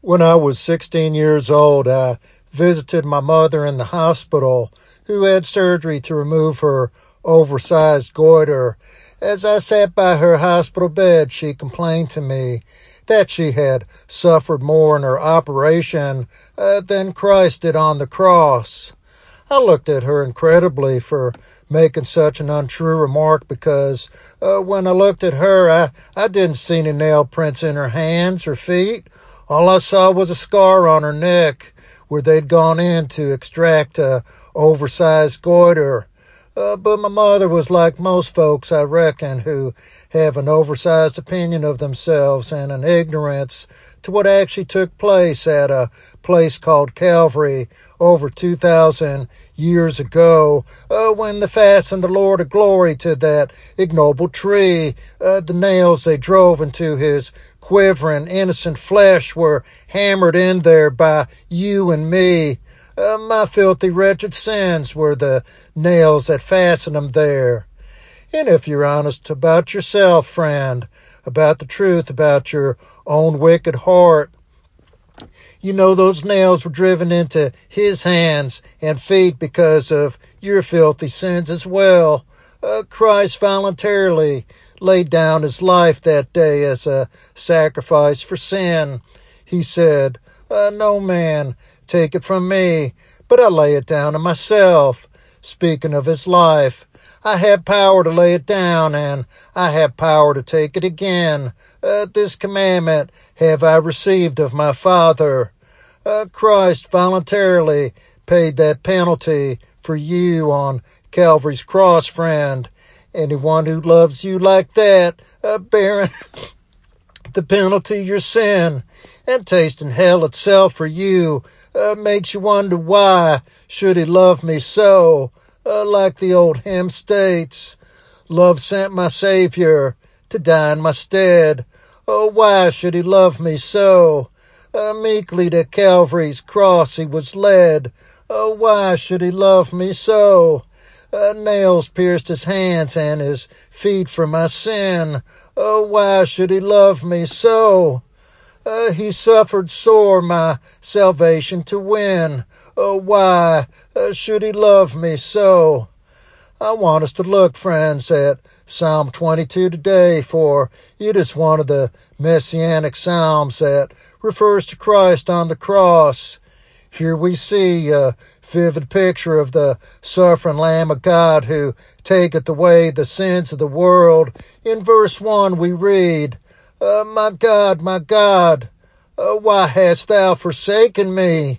When I was 16 years old, I visited my mother in the hospital, who had surgery to remove her oversized goiter. As I sat by her hospital bed, she complained to me that she had suffered more in her operation than Christ did on the cross. I looked at her incredibly for making such an untrue remark because when I looked at her, I didn't see any nail prints in her hands or feet. All I saw was a scar on her neck where they'd gone in to extract a oversized goiter. But my mother was like most folks, I reckon, who have an oversized opinion of themselves and an ignorance to what actually took place at a place called Calvary over 2,000 years ago, when they fastened the Lord of glory to that ignoble tree. The nails they drove into his quivering, innocent flesh were hammered in there by you and me. My filthy, wretched sins were the nails that fastened them there. And if you're honest about yourself, friend, about the truth, about your own wicked heart, you know those nails were driven into his hands and feet because of your filthy sins as well. Christ voluntarily laid down his life that day as a sacrifice for sin. He said, "No man take it from me, but I lay it down on myself." Speaking of his life, I have power to lay it down, and I have power to take it again. This commandment have I received of my Father. Christ voluntarily paid that penalty for you on Calvary's cross, friend. Anyone who loves you like that, bearing the penalty of your sin and tasting hell itself for you, makes you wonder why should he love me so. Like the old hymn states, love sent my Savior to die in my stead. Oh, why should he love me so? Meekly to Calvary's cross he was led. Oh, why should he love me so? Nails pierced his hands and his feet for my sin. Oh, why should he love me so? He suffered sore my salvation to win. Oh, why should he love me so? I want us to look, friends, at Psalm 22 today, for it is one of the messianic psalms that refers to Christ on the cross. Here we see a vivid picture of the suffering Lamb of God who taketh away the sins of the world. In verse 1 we read, my God, why hast thou forsaken me?"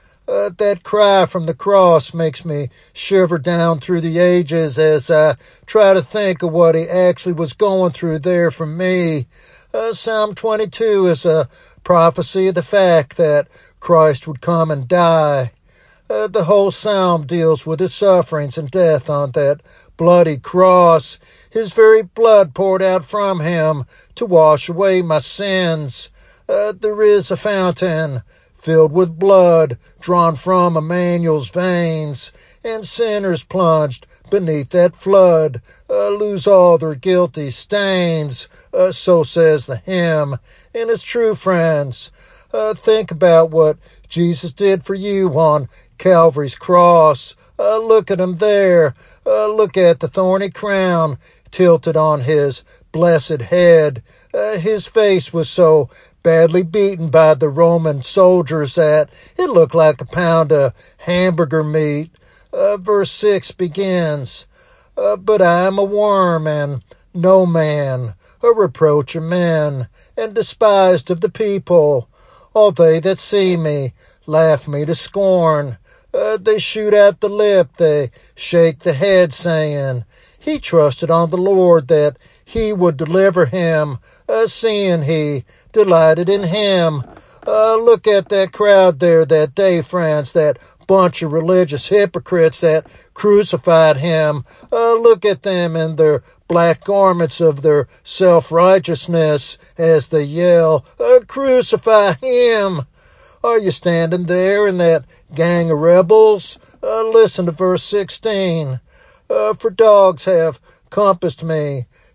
That cry from the cross makes me shiver down through the ages as I try to think of what he actually was going through there for me. Psalm 22 is a prophecy of the fact that Christ would come and die. The whole psalm deals with his sufferings and death on that bloody cross, his very blood poured out from him to wash away my sins. There is a fountain filled with blood drawn from Emmanuel's veins, and sinners plunged beneath that flood lose all their guilty stains, so says the hymn. And it's true, friends. Think about what Jesus did for you on Calvary's cross. Look at him there. Look at the thorny crown tilted on his blessed head. His face was so badly beaten by the Roman soldiers that it looked like a pound of hamburger meat. Verse 6 begins, "But I am a worm and no man, a reproach of men, and despised of the people. All they that see me laugh me to scorn. They shoot out the lip, they shake the head, saying, He trusted on the Lord that he would deliver him, seeing he delighted in him." Look at that crowd there that day, friends, that bunch of religious hypocrites that crucified him. Look at them in their black garments of their self-righteousness as they yell, "Crucify him!" Are you standing there in that gang of rebels? Listen to verse 16. "For dogs have compassed me,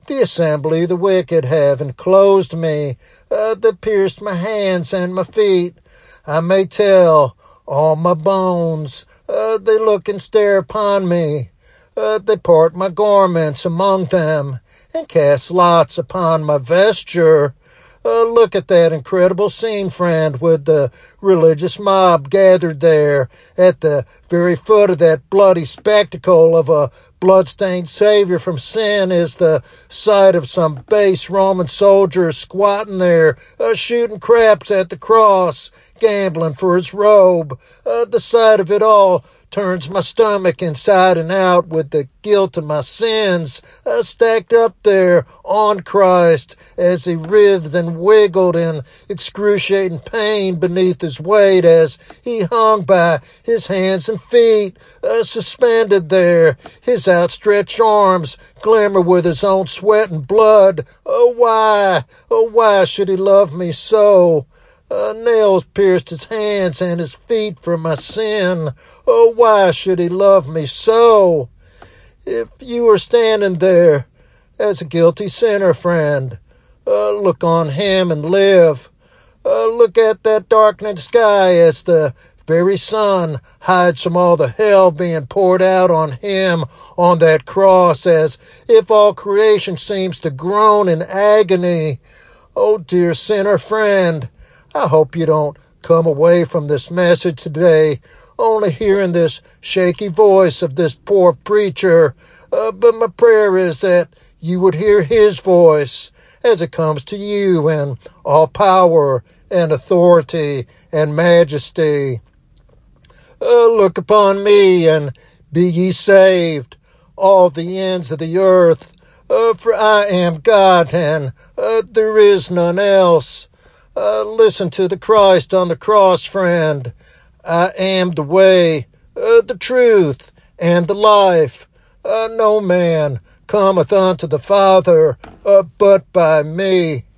The assembly, the wicked have enclosed me, they pierced my hands and my feet. I may tell all my bones, they look and stare upon me. They part my garments among them, and cast lots upon my vesture. Look at that incredible scene, friend, with the religious mob gathered there at the very foot of that bloody spectacle of a blood-stained Savior from sin is the sight of some base Roman soldiers squatting there, shooting craps at the cross, gambling for his robe. The sight of it all turns my stomach inside and out with the guilt of my sins stacked up there on Christ as he writhed and wiggled in excruciating pain beneath his weight as he hung by his hands and feet, suspended there, his outstretched arms glimmer with his own sweat and blood. Oh, why should he love me so? Nails pierced his hands and his feet for my sin. Oh, why should he love me so? If you were standing there as a guilty sinner, friend, look on him and live. Look at that darkening sky as the very sun hides from all the hell being poured out on him on that cross, as if all creation seems to groan in agony. Oh, dear sinner friend, I hope you don't come away from this message today only hearing this shaky voice of this poor preacher, but my prayer is that you would hear his voice as it comes to you in all power and authority and majesty. Look upon me and be ye saved, all the ends of the earth, for I am God and there is none else. Listen to the Christ on the cross, friend. I am the way, the truth, and the life. No man cometh unto the Father but by me.